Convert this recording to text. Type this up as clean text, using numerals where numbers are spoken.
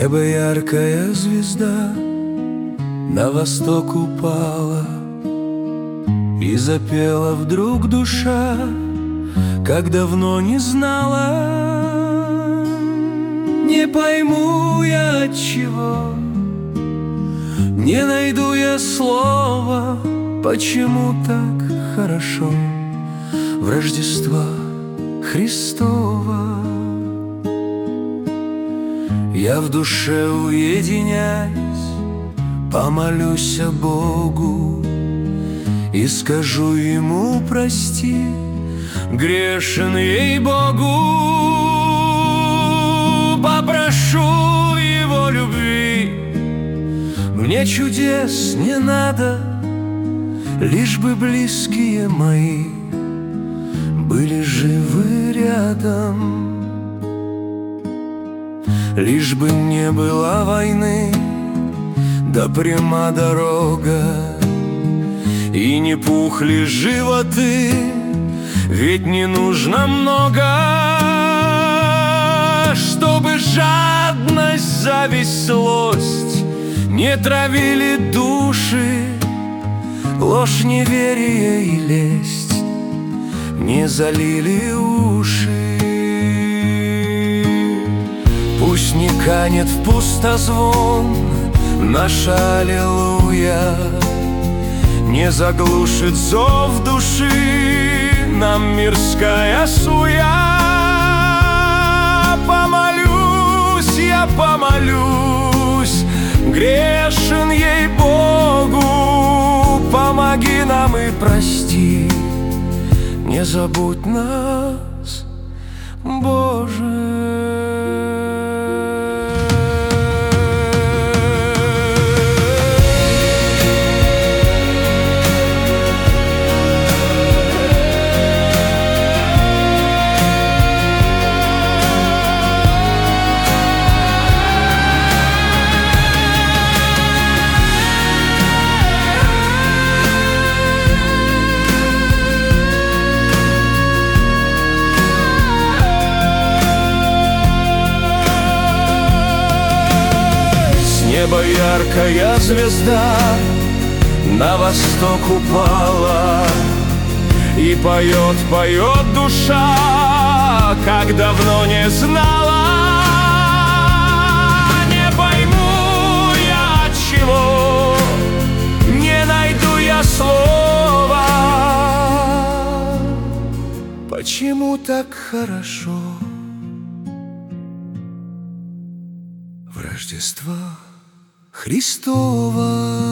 неба яркая звезда на восток упала, и запела вдруг душа, как давно не знала. Не пойму я отчего, не найду я слова, почему так хорошо в Рождество Христово. Я в душе уединяюсь, помолюсь Богу и скажу Ему: прости, грешен ей-богу. Попрошу Его любви, мне чудес не надо, лишь бы близкие мои были живы рядом. Лишь бы не было войны, да пряма дорога, и не пухли животы, ведь не нужно много. Чтобы жадность, зависть, злость не травили души, ложь, неверие и лесть не залили уши. Пусть не канет в пустозвон наша аллилуйя, не заглушит зов души нам мирская суя. Помолюсь, я помолюсь, грешен ей-богу, помоги нам и прости, не забудь нас, Боже. Небо яркая звезда на восток упала, и поет, поет душа, как давно не знала. Не пойму я отчего, не найду я слова, почему так хорошо в Рождество Христово.